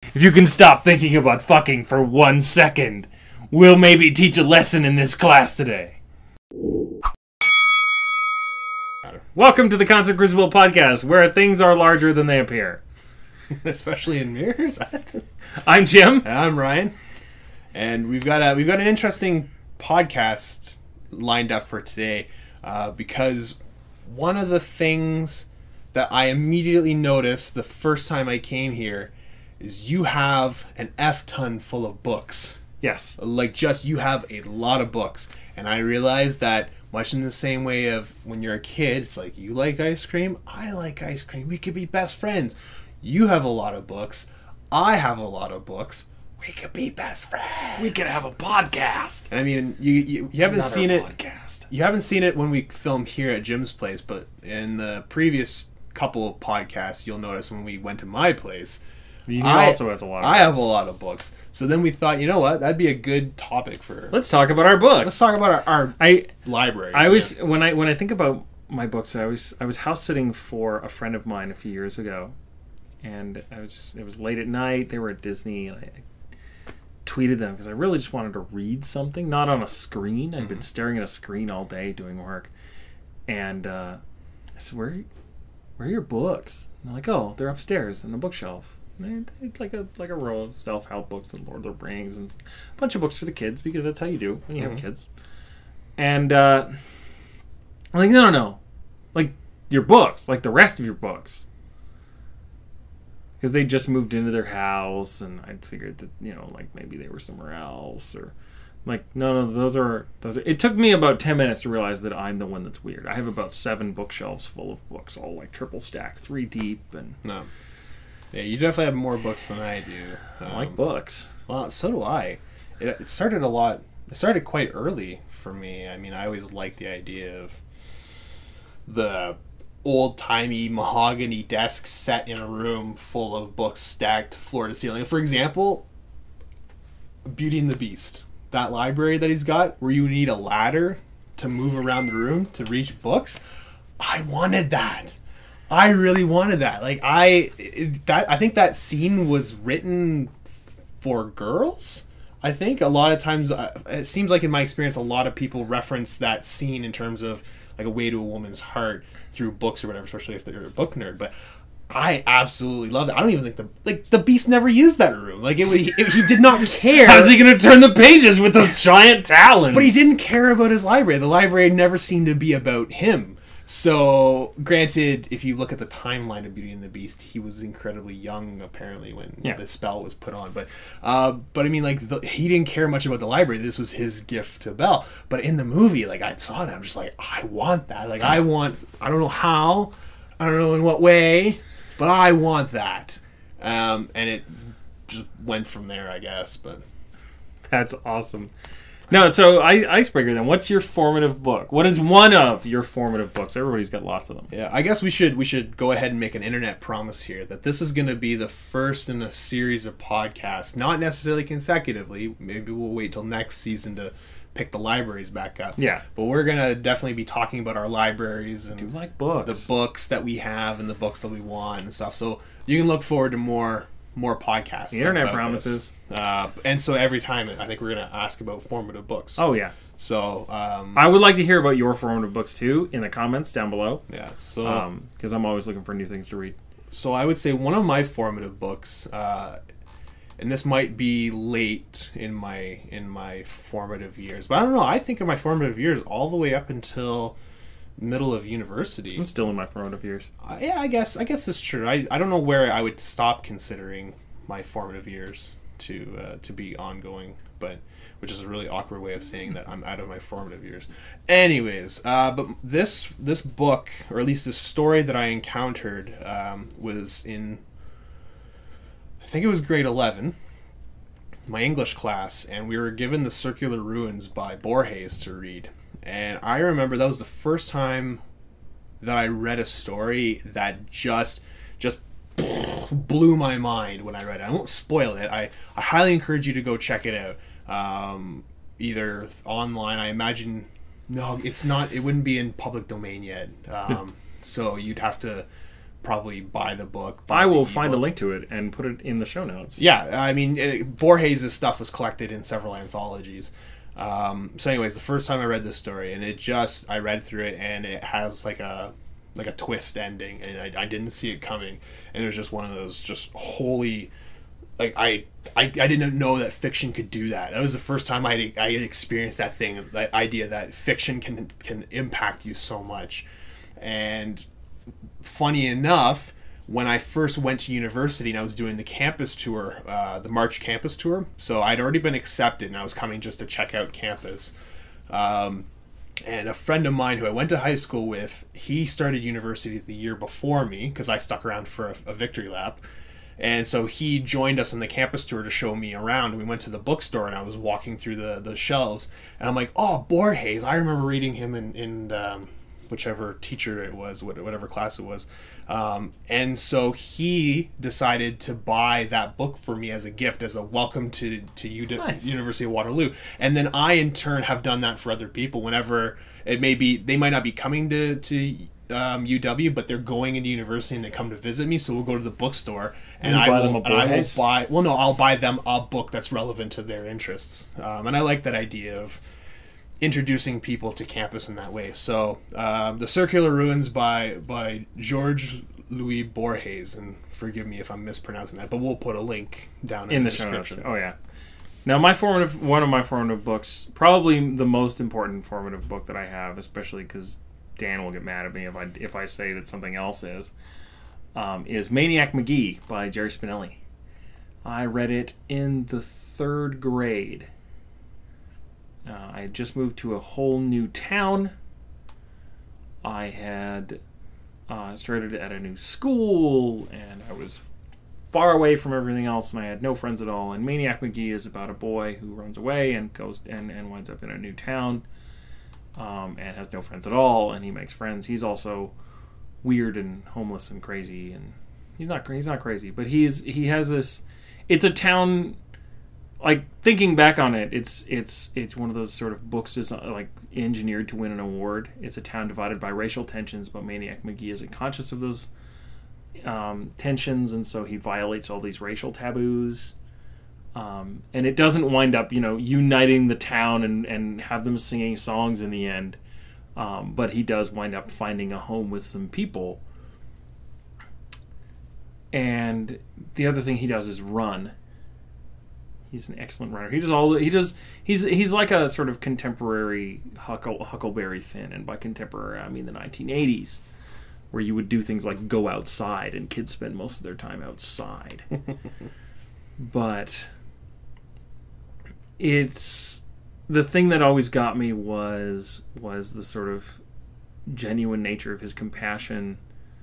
If you can stop thinking about fucking for 1 second, we'll maybe teach a lesson in this class today. Welcome to the Concept Crucible podcast, where things are larger than they appear. Especially in mirrors. I'm Jim. And I'm Ryan. And we've got an interesting podcast lined up for today because one of the things that I immediately noticed the first time I came here is you have an F-ton full of books. Yes. You have a lot of books. And I realized that much in the same way of when you're a kid, it's like, you like ice cream? I like ice cream. We could be best friends. You have a lot of books. I have a lot of books. We could be best friends. We could have a podcast. And I mean, you haven't seen it. Podcast. You haven't seen it when we film here at Jim's place, but in the previous couple of podcasts, you'll notice when we went to my place, He also has a lot of books. I have a lot of books. So then we thought, you know what? That'd be a good topic for... Let's talk about our books. Let's talk about our libraries. I always, when I think about my books, I was house sitting for a friend of mine a few years ago, and it was late at night. They were at Disney, and I tweeted them because I really just wanted to read something, not on a screen. I'd been staring at a screen all day doing work, and I said, "Where are your books?" And they're like, "Oh, they're upstairs in the bookshelf." And they're like a row of self-help books and Lord of the Rings and a bunch of books for the kids because that's how you do when you have kids. And I'm like, no, like your books, like the rest of your books. Because they just moved into their house, and I figured that, like maybe they were somewhere else, or like, no, those are. It took me about 10 minutes to realize that I'm the one that's weird. I have about 7 bookshelves full of books, all like triple stacked, 3 deep, and no. Yeah, you definitely have more books than I do. I like books. Well, so do I. It started a lot. It started quite early for me. I mean, I always liked the idea of the old-timey mahogany desk set in a room full of books stacked floor to ceiling. For example, Beauty and the Beast. That library that he's got, where you need a ladder to move around the room to reach books. I wanted that. I really wanted that. Like I think that scene was written for girls. I think a lot of times it seems like in my experience a lot of people reference that scene in terms of like a way to a woman's heart through books or whatever, especially if they're a book nerd. But I absolutely love it. I don't even think the Beast never used that room. Like he did not care. How's he going to turn the pages with those giant talons? But he didn't care about his library. The library never seemed to be about him. So, granted, if you look at the timeline of Beauty and the Beast, he was incredibly young, apparently, when the spell was put on. But I mean, like, he didn't care much about the library. This was his gift to Belle. But in the movie, like, I saw that. I'm just like, I want that. Like, I don't know how, I don't know in what way, but I want that. And it just went from there, I guess. But that's awesome. No, so Icebreaker then. What's your formative book? What is one of your formative books? Everybody's got lots of them. Yeah, I guess we should go ahead and make an internet promise here that this is going to be the first in a series of podcasts, not necessarily consecutively. Maybe we'll wait till next season to pick the libraries back up. Yeah. But we're going to definitely be talking about our libraries and I do like books. The books that we have and the books that we want and stuff. So you can look forward to more podcasts. The internet promises. And so every time I think we're going to ask about formative books. Oh, yeah. So I would like to hear about your formative books, too, in the comments down below. Yeah. So because I'm always looking for new things to read. So I would say one of my formative books, and this might be late in my formative years, but I don't know. I think of my formative years all the way up until middle of university. I'm still in my formative years. Yeah, I guess it's true. I don't know where I would stop considering my formative years to be ongoing, but which is a really awkward way of saying that I'm out of my formative years. Anyways, but this book, or at least this story that I encountered, was in, I think it was grade 11, my English class, and we were given The Circular Ruins by Borges to read. And I remember that was the first time that I read a story that just blew my mind when I read it. I won't spoil it. I highly encourage you to go check it out. Either online, I imagine. No, it's not. It wouldn't be in public domain yet. So you'd have to probably buy the book. Buy I will the find a ebook. link to it and put it in the show notes. Yeah, I mean, Borges' stuff was collected in several anthologies. So anyways, the first time I read this story, and I read through it, and it has like a twist ending, and I didn't see it coming, and it was just one of those just holy, like I didn't know that fiction could do that. That was the first time I had experienced that thing, that idea that fiction can impact you so much. And funny enough, when I first went to university and I was doing the campus tour, the March campus tour, so I'd already been accepted and I was coming just to check out campus. And a friend of mine who I went to high school with, he started university the year before me because I stuck around for a victory lap. And so he joined us on the campus tour to show me around. We went to the bookstore and I was walking through the shelves. And I'm like, oh, Borges. I remember reading him in whichever teacher it was, whatever class it was. And so he decided to buy that book for me as a gift, as a welcome to Nice. University of Waterloo. And then I, in turn, have done that for other people. Whenever it may be, they might not be coming to UW, but they're going into university and they come to visit me. So we'll go to the bookstore and I'll buy them a book that's relevant to their interests. And I like that idea of introducing people to campus in that way. So The Circular Ruins by George Louis Borges, and forgive me if I'm mispronouncing that, but we'll put a link down in the show notes. description. Oh yeah. Now one of my formative books, probably the most important formative book that I have, especially because Dan will get mad at me if I say that something else is Maniac Magee by Jerry Spinelli. I read it in the 3rd grade. I had just moved to a whole new town. I had started at a new school, and I was far away from everything else, and I had no friends at all. And Maniac Magee is about a boy who runs away and goes and winds up in a new town, and has no friends at all. And he makes friends. He's also weird and homeless and crazy, and he's not crazy, but he has this. It's a town. Like, thinking back on it, it's one of those sort of books just like engineered to win an award. It's a town divided by racial tensions, but Maniac Magee isn't conscious of those tensions, and so he violates all these racial taboos. And it doesn't wind up, uniting the town and have them singing songs in the end. But he does wind up finding a home with some people. And the other thing he does is run. He's an excellent runner. He's like a sort of contemporary Huckleberry Finn, and by contemporary I mean the 1980s, where you would do things like go outside, and kids spend most of their time outside. But it's the thing that always got me was the sort of genuine nature of his compassion,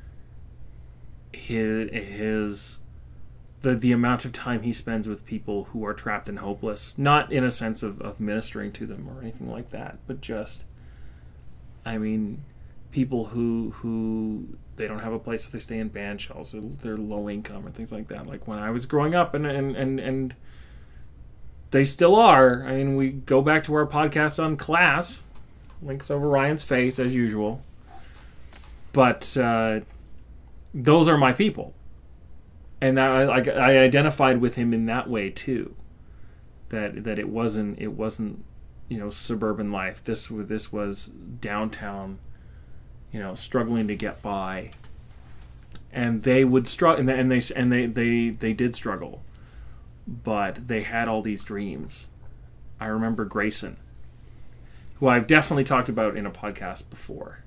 his the amount of time he spends with people who are trapped and hopeless, not in a sense of ministering to them or anything like that, but just, I mean, people who they don't have a place, so they stay in band shells, or they're low income and things like that. Like when I was growing up, and they still are. I mean, we go back to our podcast on class, links over Ryan's face as usual, but those are my people. And I identified with him in that way too. That it wasn't suburban life. This was downtown, struggling to get by. And they would struggle, and they did struggle, but they had all these dreams. I remember Grayson, who I've definitely talked about in a podcast before.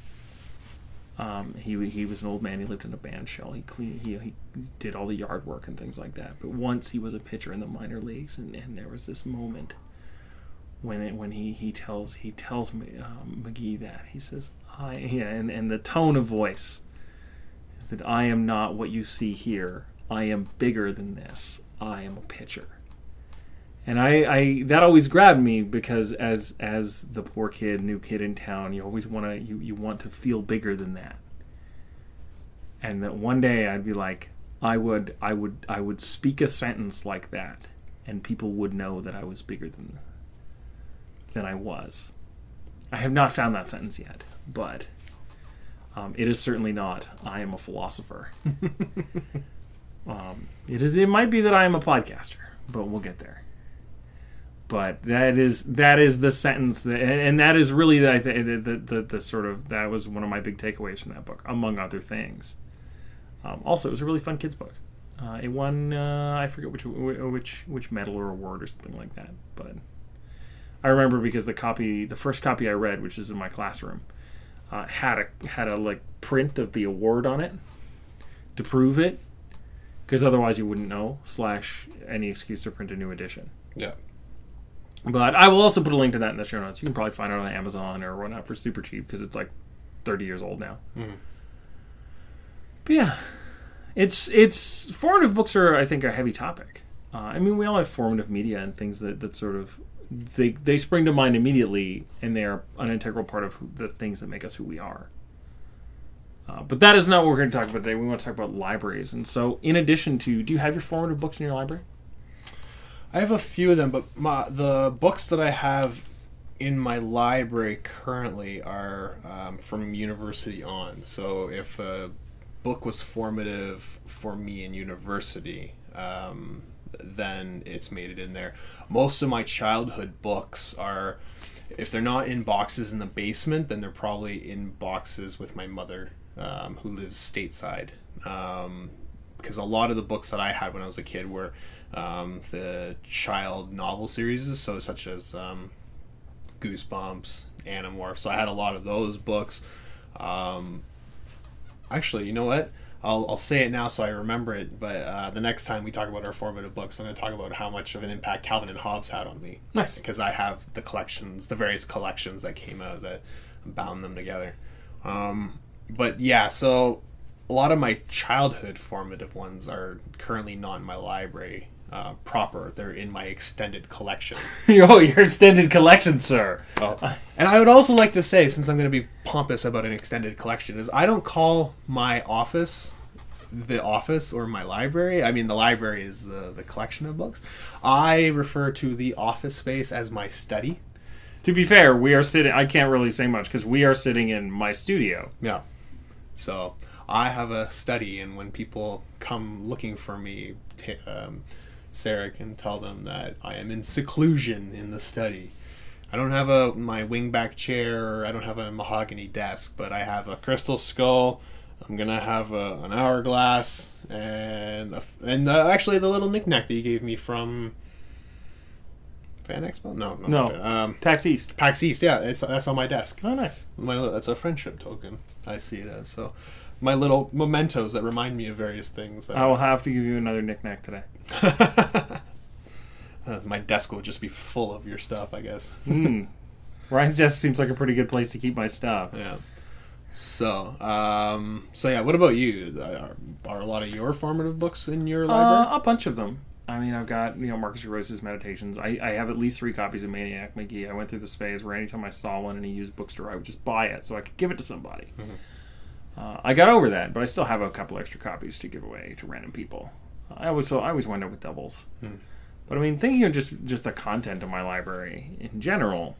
He was an old man. He lived in a band shell. He did all the yard work and things like that. But once he was a pitcher in the minor leagues, and there was this moment when he tells Magee that he says and the tone of voice is that I am not what you see here. I am bigger than this. I am a pitcher. And I that always grabbed me, because as the poor kid, new kid in town, you always want to feel bigger than that. And that one day I'd be like, I would speak a sentence like that, and people would know that I was bigger than I was. I have not found that sentence yet, but It is certainly not. I am a philosopher. It might be that I am a podcaster, but we'll get there. But that is the sentence, and that is really the sort of, that was one of my big takeaways from that book, among other things. Also, it was a really fun kids book. It won, I forget which medal or award or something like that. But I remember because the first copy I read, which is in my classroom, had a like print of the award on it to prove it, because otherwise you wouldn't know. / any excuse to print a new edition. Yeah. But I will also put a link to that in the show notes. You can probably find it on Amazon or whatnot for super cheap because it's like 30 years old now. Mm-hmm. But yeah, it's formative books are, I think, a heavy topic. I mean, we all have formative media and things that sort of they spring to mind immediately, and they are an integral part of the things that make us who we are. But that is not what we're going to talk about today. We want to talk about libraries. And so, in addition to, do you have your formative books in your library? I have a few of them, but the books that I have in my library currently are from university on. So if a book was formative for me in university, then it's made it in there. Most of my childhood books are, if they're not in boxes in the basement, then they're probably in boxes with my mother, who lives stateside. Because a lot of the books that I had when I was a kid were the child novel series, so such as Goosebumps, Animorphs. So I had a lot of those books. Actually, you know what? I'll say it now so I remember it, but the next time we talk about our formative books, I'm going to talk about how much of an impact Calvin and Hobbes had on me. Nice. Because I have the collections, the various collections that came out that bound them together. But yeah, so a lot of my childhood formative ones are currently not in my library proper. They're in my extended collection. Oh, your extended collection, sir. Oh. And I would also like to say, since I'm going to be pompous about an extended collection, is I don't call my office the office or my library. I mean, the library is the collection of books. I refer to the office space as my study. To be fair, we are sitting, I can't really say much because we are sitting in my studio. Yeah. So I have a study, and when people come looking for me, Sarah can tell them that I am in seclusion in the study. I don't have my wingback chair, or I don't have a mahogany desk, but I have a crystal skull. I'm gonna have an hourglass and actually the little knickknack that you gave me from Fan Expo. No. PAX East. PAX East. Yeah, that's on my desk. Oh, nice. That's a friendship token. I see it as so. My little mementos that remind me of various things. I will have to give you another knickknack today. My desk will just be full of your stuff, I guess. Ryan's desk seems like a pretty good place to keep my stuff. Yeah. So yeah. What about you? Are a lot of your formative books in your library? A bunch of them. I mean, I've got Marcus Aurelius' Meditations. I have at least 3 copies of Maniac McGee. I went through this phase where anytime I saw one in a used bookstore, I would just buy it so I could give it to somebody. Mm-hmm. I got over that, but I still have a couple extra copies to give away to random people. I always wind up with doubles. But I mean, thinking of just the content of my library in general,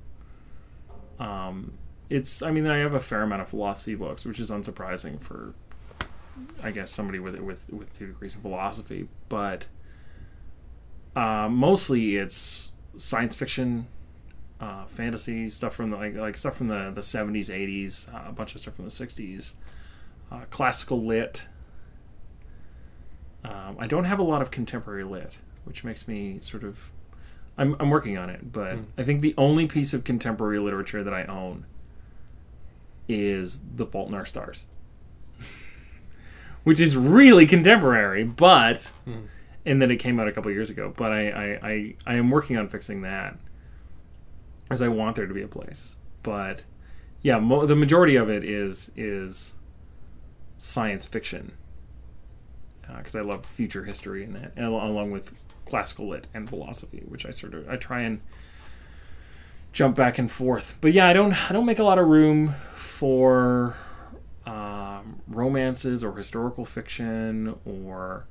I have a fair amount of philosophy books, which is unsurprising for, I guess, somebody with 2 degrees in philosophy. But mostly it's science fiction, fantasy stuff from like stuff from the 70s, 80s, a bunch of stuff from the 60s, classical lit. I don't have a lot of contemporary lit, which makes me sort of, I'm working on it, but I think the only piece of contemporary literature that I own is The Fault in Our Stars, which is really contemporary, but and then it came out a couple years ago. But I am working on fixing that, as I want there to be a place. But yeah, the majority of it is science fiction, because I love future history and that, and along with classical lit and philosophy, which I try and jump back and forth. But yeah, I don't make a lot of room for romances or historical fiction or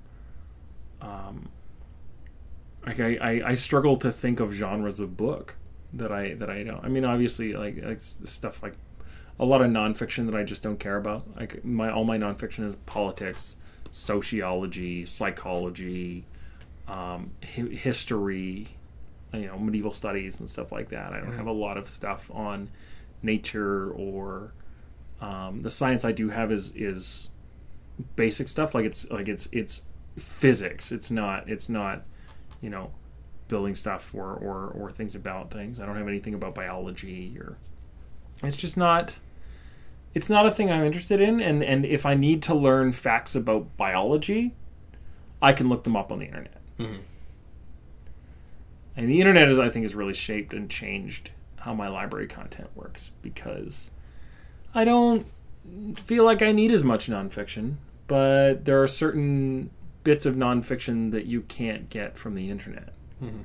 I struggle to think of genres of book that I don't. I mean, obviously, like stuff like a lot of nonfiction that I just don't care about. Like all my nonfiction is politics, sociology, psychology, history, medieval studies and stuff like that. I don't have a lot of stuff on nature or the science I do have is basic stuff. It's physics. It's not building stuff or things about things. I don't have anything about biology or it's just not. It's not a thing I'm interested in, and if I need to learn facts about biology, I can look them up on the internet. Mm-hmm. And the internet I think has really shaped and changed how my library content works, because I don't feel like I need as much nonfiction, but there are certain bits of nonfiction that you can't get from the internet. Mm-hmm.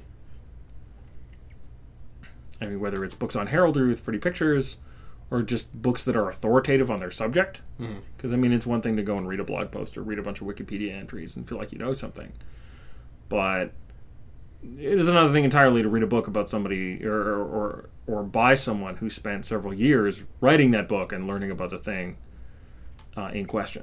I mean, whether it's books on heraldry with pretty pictures, or just books that are authoritative on their subject. Because, it's one thing to go and read a blog post or read a bunch of Wikipedia entries and feel like you know something. But it is another thing entirely to read a book about somebody or by someone who spent several years writing that book and learning about the thing in question.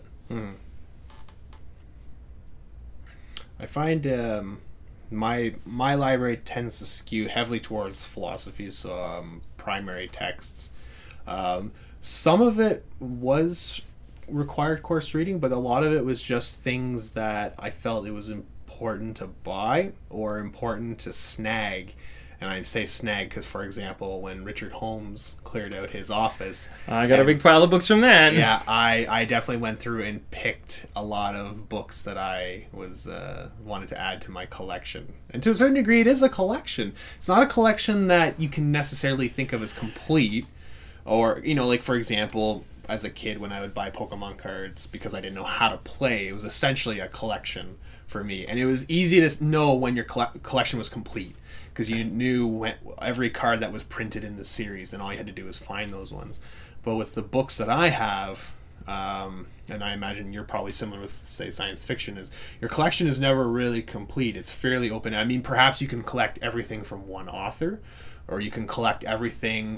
I find my library tends to skew heavily towards philosophy, so primary texts. Some of it was required course reading, but a lot of it was just things that I felt it was important to buy or important to snag. And I say snag because, for example, when Richard Holmes cleared out his office, I got a big pile of books from that. Yeah, I definitely went through and picked a lot of books that I was wanted to add to my collection. And to a certain degree, it is a collection. It's not a collection that you can necessarily think of as complete. Or, like, for example, as a kid when I would buy Pokemon cards because I didn't know how to play, it was essentially a collection for me. And it was easy to know when your collection was complete because you knew every card that was printed in the series, and all you had to do was find those ones. But with the books that I have, and I imagine you're probably similar with, say, science fiction, is your collection is never really complete. It's fairly open. I mean, perhaps you can collect everything from one author, or you can collect everything...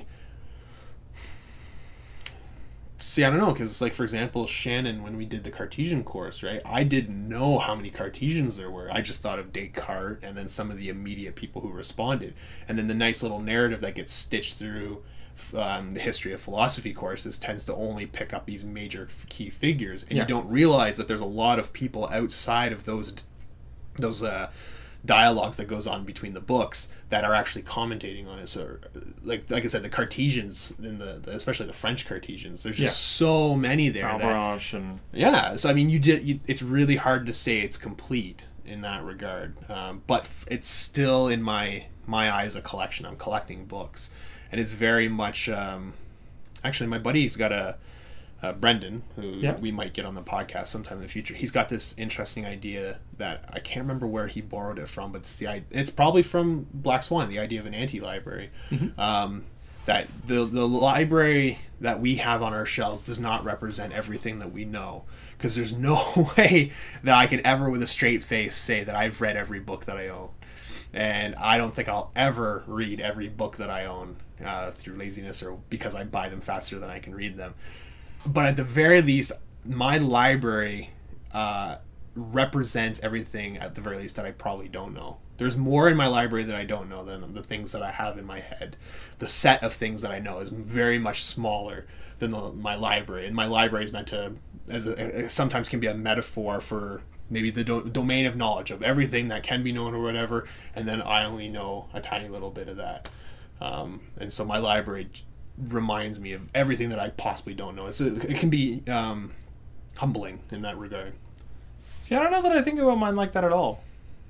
See, I don't know, because, like, for example, Shannon, when we did the Cartesian course, right, I didn't know how many Cartesians there were. I just thought of Descartes and then some of the immediate people who responded. And then the nice little narrative that gets stitched through the history of philosophy courses tends to only pick up these major key figures. And you don't realize that there's a lot of people outside of those dialogues that goes on between the books that are actually commentating on it. So like I said, the Cartesians in the especially the French Cartesians, there's just so many there. So I mean, it's really hard to say it's complete in that regard, but it's still in my eyes a collection. I'm collecting books, and it's very much actually my buddy's got a Brendan, who we might get on the podcast sometime in the future. He's got this interesting idea that I can't remember where he borrowed it from, but it's probably from Black Swan, the idea of an anti-library. That the library that we have on our shelves does not represent everything that we know, because there's no way that I can ever with a straight face say that I've read every book that I own. And I don't think I'll ever read every book that I own through laziness or because I buy them faster than I can read them. But at the very least, my library represents everything, at the very least, that I probably don't know. There's more in my library that I don't know than the things that I have in my head. The set of things that I know is very much smaller than my library. And my library is meant to, sometimes can be a metaphor for maybe the domain of knowledge of everything that can be known or whatever. And then I only know a tiny little bit of that. And so my library reminds me of everything that I possibly don't know. It can be humbling in that regard. See, I don't know that I think about mine like that at all.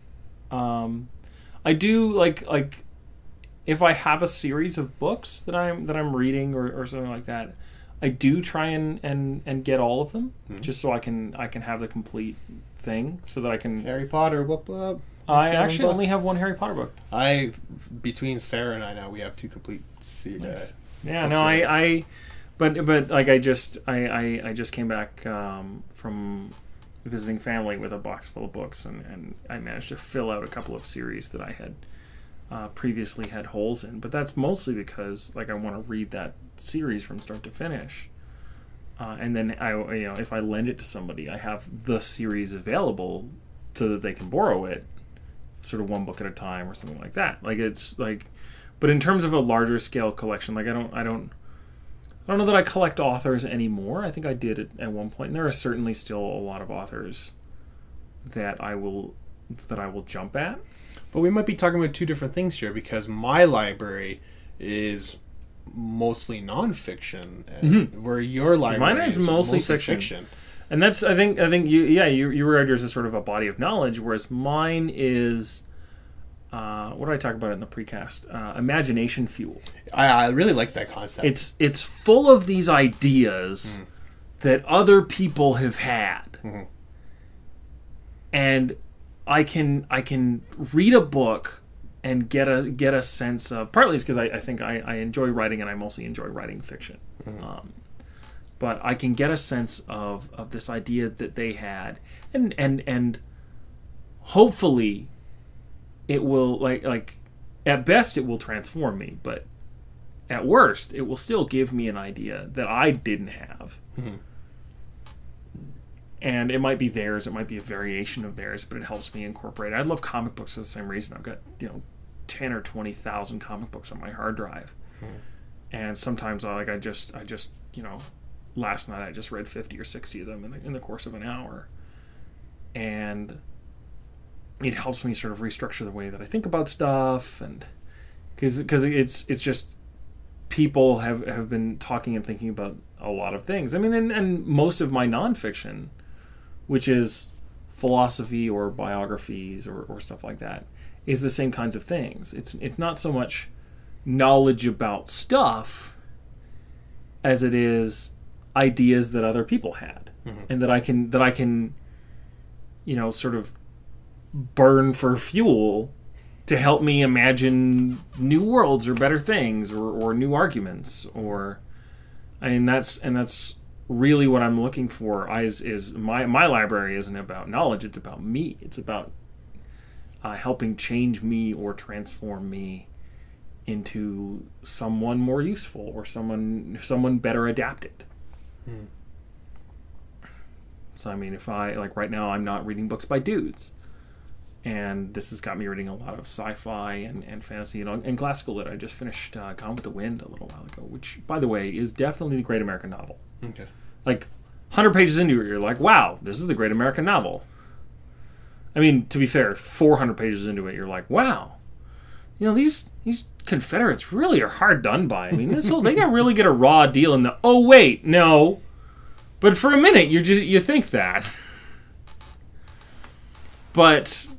I do like if I have a series of books that I'm reading or something like that, I do try and get all of them just so I can have the complete thing so that I can. Harry Potter, whoop. I actually only have one Harry Potter book. Between Sarah and I now, we have two complete series. Nice. Yeah, no, but like I just came back from visiting family with a box full of books, and I managed to fill out a couple of series that I had previously had holes in, but that's mostly because like I want to read that series from start to finish, and then if I lend it to somebody, I have the series available so that they can borrow it, sort of one book at a time or something like that. Like it's like, but in terms of a larger scale collection, like I don't know that I collect authors anymore. I think I did at one point, and there are certainly still a lot of authors that I will jump at. But we might be talking about two different things here, because my library is mostly nonfiction, and where your library Mine is mostly fiction. And that's I think you regard yours as sort of a body of knowledge, whereas mine is what did I talk about in the precast? Imagination fuel. I really like that concept. It's full of these ideas that other people have had, and I can read a book and get a sense of, partly it's because I think I enjoy writing, and I mostly enjoy writing fiction. But I can get a sense of this idea that they had, and hopefully it will like at best it will transform me, but at worst it will still give me an idea that I didn't have. And it might be theirs, it might be a variation of theirs, but it helps me incorporate. I love comic books for the same reason. I've got 10 or 20,000 comic books on my hard drive, and sometimes I just last night I just read 50 or 60 of them in the course of an hour, and it helps me sort of restructure the way that I think about stuff, and because it's just people have been talking and thinking about a lot of things. I mean, and most of my nonfiction, which is philosophy or biographies or stuff like that, is the same kinds of things. It's not so much knowledge about stuff as it is ideas that other people had, and that I can sort of burn for fuel to help me imagine new worlds or better things or new arguments. Or I mean, that's really what I'm looking for. Is my library isn't about knowledge, it's about me. It's about helping change me or transform me into someone more useful, or someone better adapted. So I mean, if I, like right now, I'm not reading books by dudes, and this has got me reading a lot of sci-fi and fantasy and classical lit. I just finished Gone with the Wind a little while ago, which, by the way, is definitely the great American novel. Okay. Like 100 pages into it, you're like, wow, this is the great American novel. I mean, to be fair, 400 pages into it, you're like, wow, these Confederates really are hard done by. I mean, they got really get a raw deal in the. Oh wait, no, but for a minute you think that. But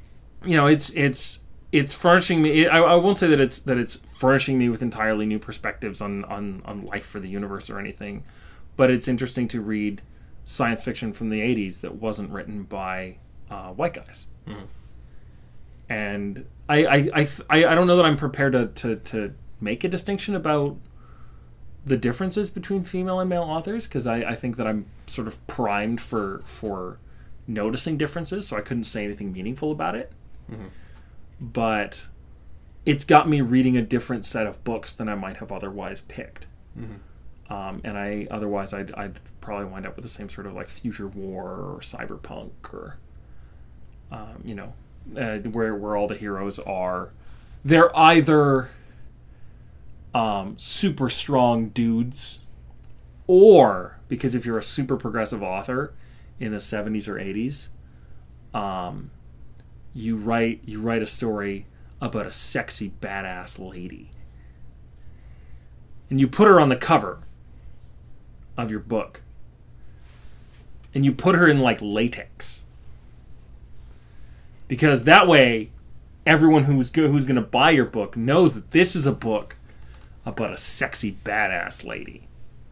it's furnishing me. I won't say that it's furnishing me with entirely new perspectives on life for the universe or anything, but it's interesting to read science fiction from the 80s that wasn't written by white guys. And I don't know that I'm prepared to make a distinction about the differences between female and male authors, because I think that I'm sort of primed for noticing differences, so I couldn't say anything meaningful about it. But it's got me reading a different set of books than I might have otherwise picked. And I'd probably wind up with the same sort of like future war or cyberpunk or where all the heroes they're either super strong dudes, or, because if you're a super progressive author in the 70s or 80s, you write a story about a sexy badass lady, and you put her on the cover of your book, and you put her in like latex, because that way everyone who's going to buy your book knows that this is a book about a sexy badass lady.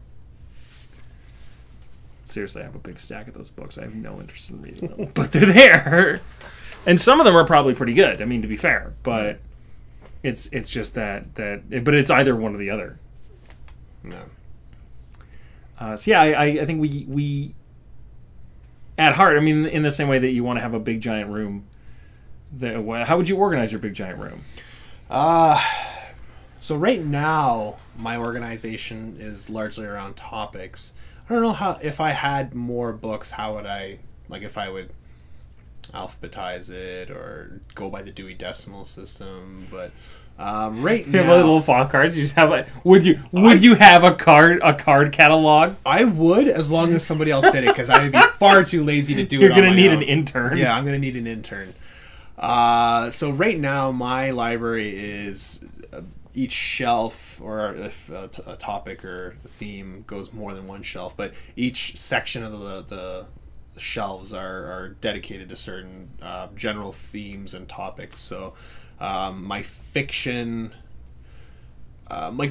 Seriously, I have a big stack of those books. I have no interest in reading them, but they're there, and some of them are probably pretty good. I mean, to be fair, but it's just that but it's either one or the other. No. So yeah, I think we at heart, I mean, in the same way that you want to have a big giant room, how would you organize your big giant room? So right now, my organization is largely around topics. I don't know how, if I had more books, how would I, like if I would alphabetize it or go by the Dewey Decimal System, but right You have now, little font cards. You just have like, would you have a card catalog? I would, as long as somebody else did it, because I would be far too lazy to do You're it on gonna my need own. an intern. Yeah, I'm gonna need an intern. So right now, my library is each shelf, or if a topic or a theme goes more than one shelf, but each section of the shelves are dedicated to certain general themes and topics. So my fiction, like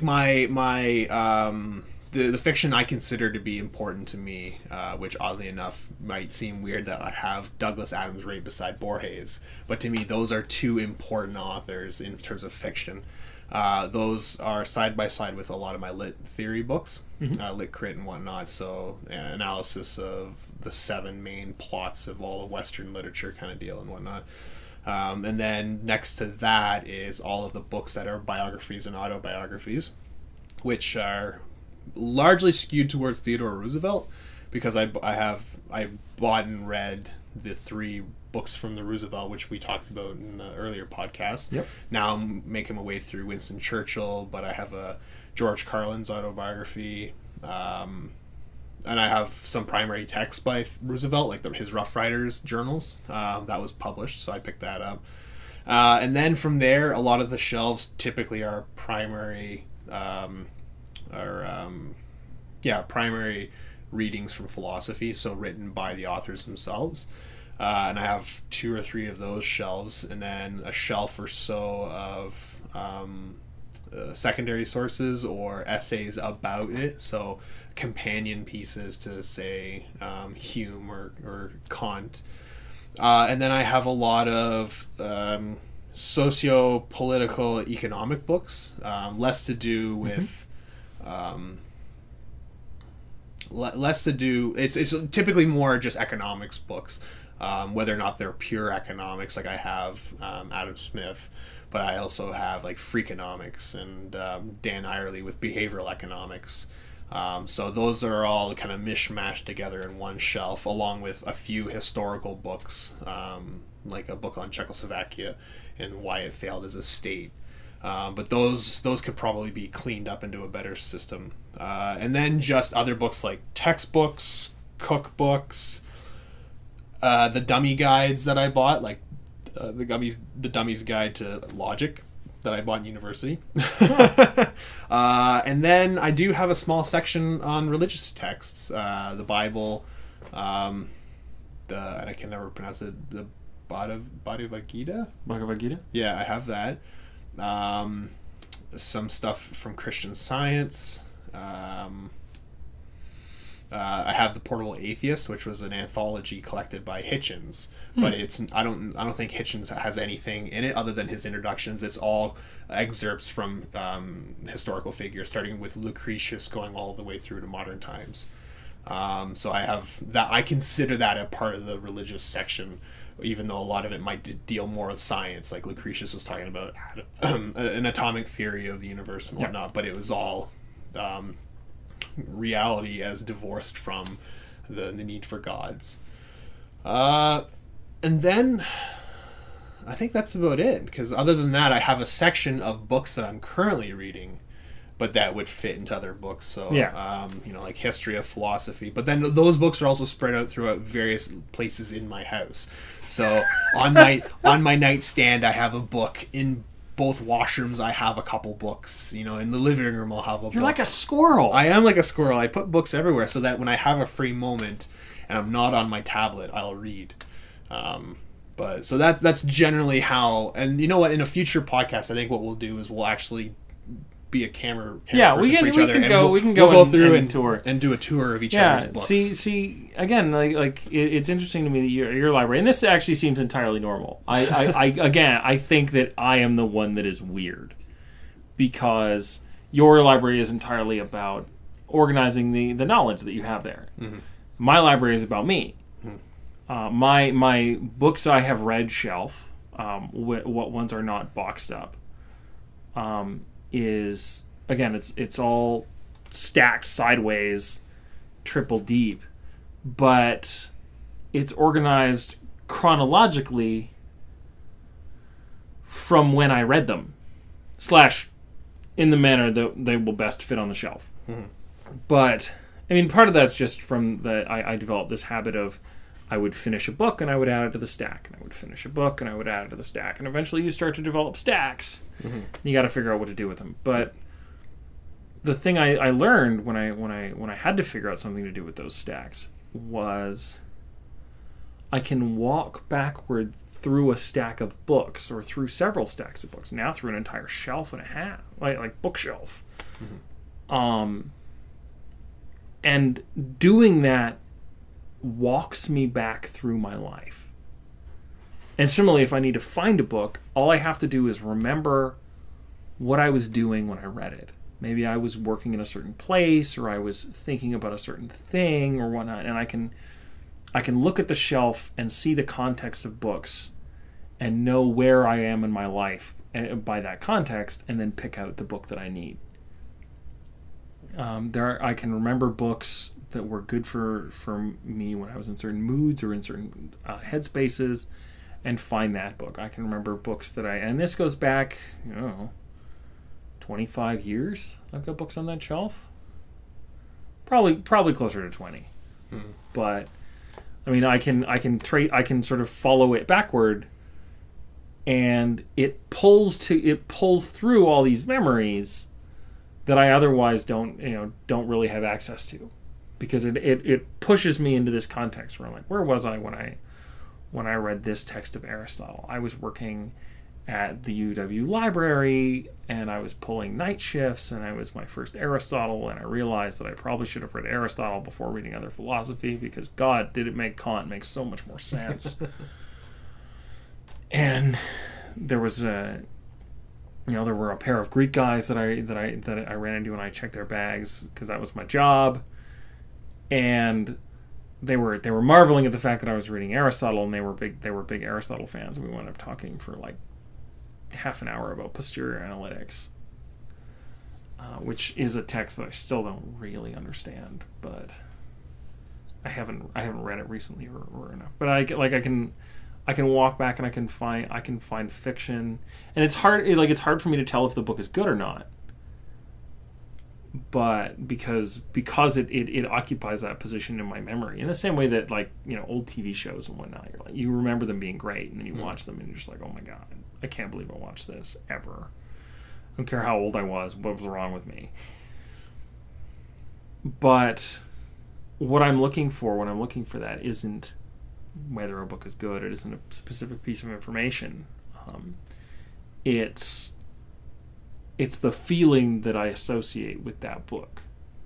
the fiction I consider to be important to me, which oddly enough might seem weird that I have Douglas Adams right beside Borges, but to me those are two important authors in terms of fiction. Those are side by side with a lot of my lit theory books, lit crit and whatnot. So analysis of the 7 main plots of all of Western literature kind of deal and whatnot. And then next to that is all of the books that are biographies and autobiographies, which are largely skewed towards Theodore Roosevelt, because I've bought and read the 3 books from the Roosevelt, which we talked about in the earlier podcast. Yep. Now I'm making my way through Winston Churchill, but I have a George Carlin's autobiography, and I have some primary text by Roosevelt, like his Rough Riders journals. That was published, so I picked that up. And then from there, a lot of the shelves typically are primary primary readings from philosophy, so written by the authors themselves. And I have 2 or 3 of those shelves, and then a shelf or so of secondary sources or essays about it, so companion pieces to, say, Hume or Kant. And then I have a lot of socio-political economic books, less to do with it's typically more just economics books, whether or not they're pure economics. Like I have Adam Smith, but I also have like Freakonomics and Dan Irely with behavioral economics. So those are all kind of mishmashed together in one shelf, along with a few historical books, like a book on Czechoslovakia and why it failed as a state. But those could probably be cleaned up into a better system. And then just other books like textbooks, cookbooks, the dummy guides that I bought, like the Dummy's Guide to Logic that I bought in university. And then I do have a small section on religious texts, the Bible, and I can never pronounce it, the Bhagavad Gita? Bhagavad Gita? Yeah, I have that. Some stuff from Christian Science. I have The Portable Atheist, which was an anthology collected by Hitchens, but I don't think Hitchens has anything in it other than his introductions. It's all excerpts from historical figures, starting with Lucretius going all the way through to modern times. So I have that. I consider that a part of the religious section, even though a lot of it might deal more with science, like Lucretius was talking about an atomic theory of the universe and whatnot, but it was all reality as divorced from the need for gods. And then I think that's about it, because other than that, I have a section of books that I'm currently reading, but that would fit into other books. So, like history of philosophy. But then those books are also spread out throughout various places in my house. So on my nightstand, I have a book. In both washrooms, I have a couple books. In the living room, I'll have a book. You're like a squirrel. I am like a squirrel. I put books everywhere so that when I have a free moment and I'm not on my tablet, I'll read. But so that's generally how. And you know what? In a future podcast, I think what we'll do is we'll actually be a camera person for each other, and we'll go through and tour and do a tour of each other's books. See again, like it's interesting to me that your library, and this actually seems entirely normal. I think that I am the one that is weird, because your library is entirely about organizing the knowledge that you have there. Mm-hmm. My library is about me. Mm-hmm. My books I have read shelf, what ones are not boxed up. is, again, it's all stacked sideways, triple deep, but it's organized chronologically from when I read them, / in the manner that they will best fit on the shelf. But I mean, part of that's just from I developed this habit of, I would finish a book and I would add it to the stack, and I would finish a book and I would add it to the stack, and eventually you start to develop stacks. You got to figure out what to do with them. But the thing I learned when I had to figure out something to do with those stacks was, I can walk backward through a stack of books, or through several stacks of books, now through an entire shelf and a half, like bookshelf. And doing that walks me back through my life. And similarly, if I need to find a book, all I have to do is remember what I was doing when I read it. Maybe I was working in a certain place, or I was thinking about a certain thing or whatnot, and I can look at the shelf and see the context of books and know where I am in my life by that context, and then pick out the book that I need. I can remember books that were good for me when I was in certain moods or in certain headspaces, and find that book. I can remember books that and this goes back, 25 years. I've got books on that shelf. Probably closer to 20. But I mean, I can sort of follow it backward, and it pulls through all these memories that I otherwise don't really have access to, because it pushes me into this context where I'm like, where was I when I read this text of Aristotle? I was working at the UW library, and I was pulling night shifts, and I was my first Aristotle, and I realized that I probably should have read Aristotle before reading other philosophy, because God, did it make Kant make so much more sense. And there was there were a pair of Greek guys that I ran into, and I checked their bags because that was my job, and they were marveling at the fact that I was reading Aristotle, and they were big Aristotle fans, and we wound up talking for like half an hour about posterior analytics, which is a text that I still don't really understand, but I haven't read it recently or enough. But I can walk back and I can find fiction, and it's hard for me to tell if the book is good or not, but because it occupies that position in my memory, in the same way that old TV shows and whatnot, you remember them being great, and then you watch them and you're just like, oh my God, I can't believe I watched this ever. I don't care how old I was, what was wrong with me. But what I'm looking for when I'm looking for that isn't whether a book is good. It isn't a specific piece of information. It's the feeling that I associate with that book.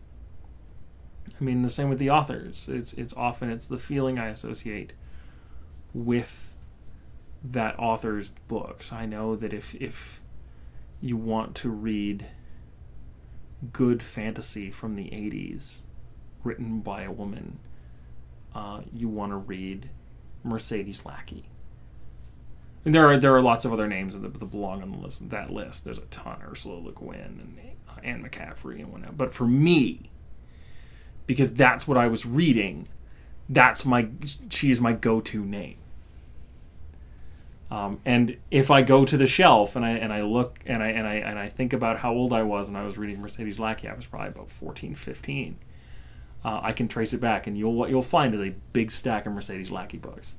I mean, the same with the authors. It's the feeling I associate with that author's books. I know that if you want to read good fantasy from the 80s written by a woman, you want to read Mercedes Lackey. And there are lots of other names that belong on that list. There's a ton: Ursula Le Guin and Anne McCaffrey and whatnot. But for me, because that's what I was reading, she is my go-to name. And if I go to the shelf and I look and I think about how old I was when I was reading Mercedes Lackey, I was probably about 14, 15. I can trace it back, and what you'll find is a big stack of Mercedes Lackey books.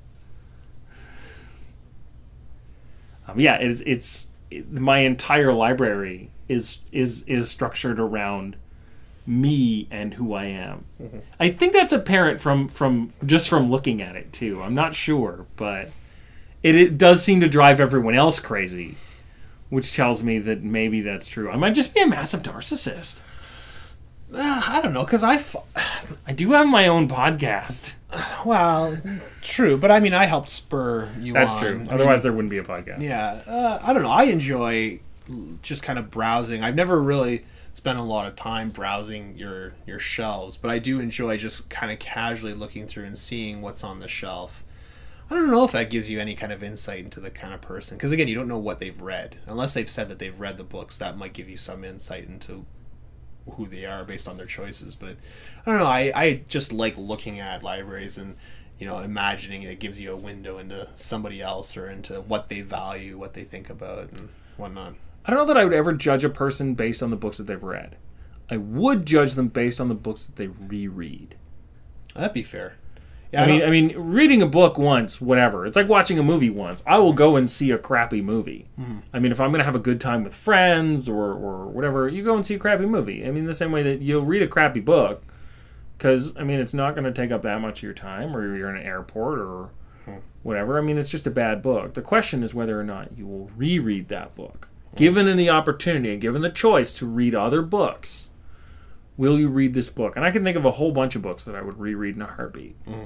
My entire library is structured around me and who I am. Mm-hmm. I think that's apparent from looking at it too. I'm not sure, but it does seem to drive everyone else crazy, which tells me that maybe that's true. I might just be a massive narcissist. I don't know, because I do have my own podcast. Well, true, but I mean, I helped spur you on. That's true. Otherwise, there wouldn't be a podcast. Yeah, I don't know. I enjoy just kind of browsing. I've never really spent a lot of time browsing your shelves, but I do enjoy just kind of casually looking through and seeing what's on the shelf. I don't know if that gives you any kind of insight into the kind of person, because again, you don't know what they've read unless they've said that they've read the books. That might give you some insight into who they are based on their choices. But I don't know. I just like looking at libraries and, you know, imagining it gives you a window into somebody else or into what they value, what they think about, and whatnot. I don't know that I would ever judge a person based on the books that they've read. I would judge them based on the books that they reread. That'd be fair. Yeah, I mean, reading a book once, whatever. It's like watching a movie once. I will go and see a crappy movie. Mm-hmm. I mean, if I'm going to have a good time with friends or whatever, you go and see a crappy movie. I mean, the same way that you'll read a crappy book, because, I mean, it's not going to take up that much of your time, or you're in an airport or whatever. I mean, it's just a bad book. The question is whether or not you will reread that book. Given the opportunity and given the choice to read other books, will you read this book? And I can think of a whole bunch of books that I would reread in a heartbeat. Mm-hmm.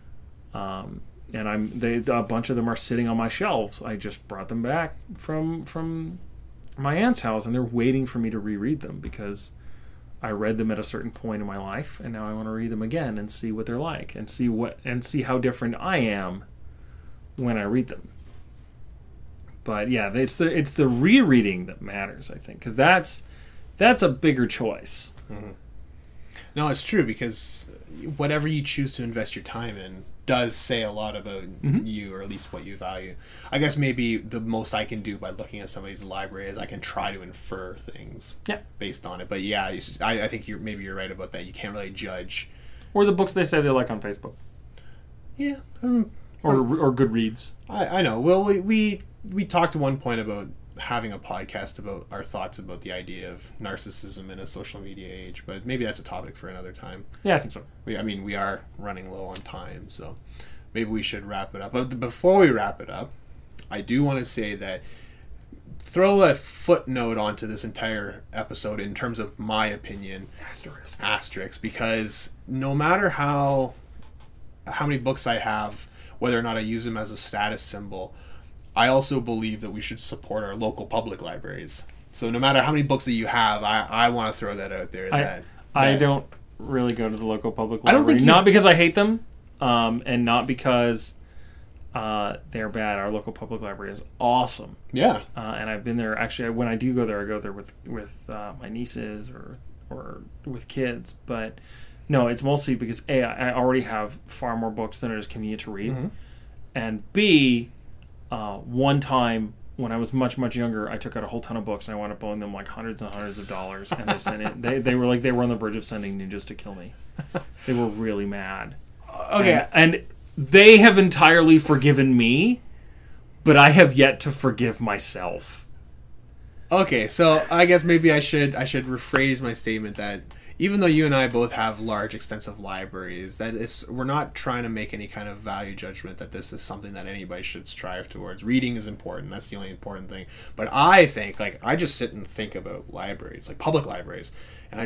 And a bunch of them are sitting on my shelves. I just brought them back from my aunt's house, and they're waiting for me to reread them because I read them at a certain point in my life, and now I want to read them again and see what they're like, and see how different I am when I read them. But yeah, it's the rereading that matters, I think, because that's a bigger choice. Mm-hmm. No, it's true, because whatever you choose to invest your time in does say a lot about you, or at least what you value. I guess maybe the most I can do by looking at somebody's library is I can try to infer things based on it. But yeah, I think you're right about that. You can't really judge. Or the books they say they like on Facebook. Yeah. Or Goodreads. I know. Well, we talked at one point about having a podcast about our thoughts about the idea of narcissism in a social media age, but maybe that's a topic for another time. Yeah, I think so. We are running low on time, so maybe we should wrap it up. But before we wrap it up, I do want to say that throw a footnote onto this entire episode in terms of my opinion. Asterisk, because no matter how many books I have, whether or not I use them as a status symbol, I also believe that we should support our local public libraries. So no matter how many books that you have, I want to throw that out there. I don't really go to the local public library. I don't think not because I hate them, and not because they're bad. Our local public library is awesome. Yeah. And I've been there. Actually, when I do go there, I go there with my nieces or with kids. But no, it's mostly because A, I already have far more books than it is convenient to read, and B, one time when I was much, much younger, I took out a whole ton of books and I wound up owing them like hundreds and hundreds of dollars, and they sent it. They were on the verge of sending ninjas to kill me. They were really mad. Okay. And they have entirely forgiven me, but I have yet to forgive myself. Okay, so I guess maybe I should rephrase my statement that even though you and I both have large, extensive libraries, we're not trying to make any kind of value judgment that this is something that anybody should strive towards. Reading is important. That's the only important thing. But I think, I just sit and think about libraries, like public libraries, and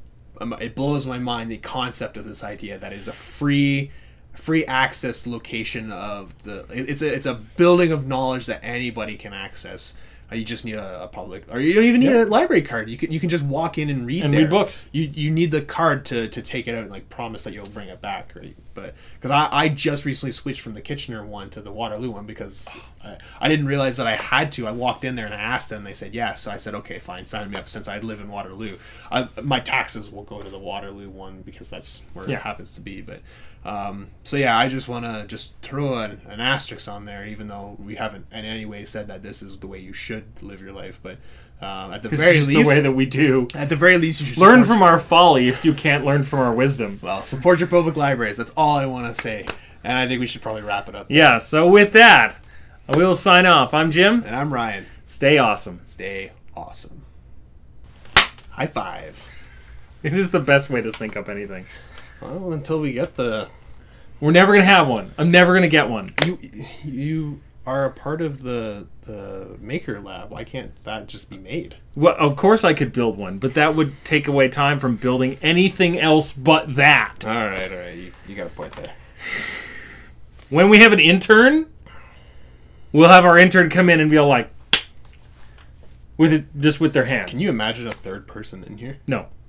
it blows my mind, the concept of this idea that is a free access location of it's a building of knowledge that anybody can access. You just need a public, or you don't even need a library card. You can just walk in and read read books. You need the card to take it out and promise that you'll bring it back, right? But because I just recently switched from the Kitchener one to the Waterloo one because I didn't realize that I had to. I walked in there and I asked them, and they said yes. So I said okay, fine, sign me up. Since I live in Waterloo, my taxes will go to the Waterloo one because that's where it happens to be. But so yeah, I just want to throw an asterisk on there, even though we haven't in any way said that this is the way you should live your life. But at the very least, the way that we do. At the very least, you should learn from our folly if you can't learn from our wisdom. Well, support your public libraries. That's all I want to say, and I think we should probably wrap it up there. Yeah. So with that, we will sign off. I'm Jim, and I'm Ryan. Stay awesome. Stay awesome. High five. It is the best way to sync up anything. Well, until we get the... We're never going to have one. I'm never going to get one. You are a part of the Maker Lab. Why can't that just be made? Well, of course I could build one, but that would take away time from building anything else but that. All right. You got a point there. When we have an intern, we'll have our intern come in and be all like... with their hands. Can you imagine a third person in here? No.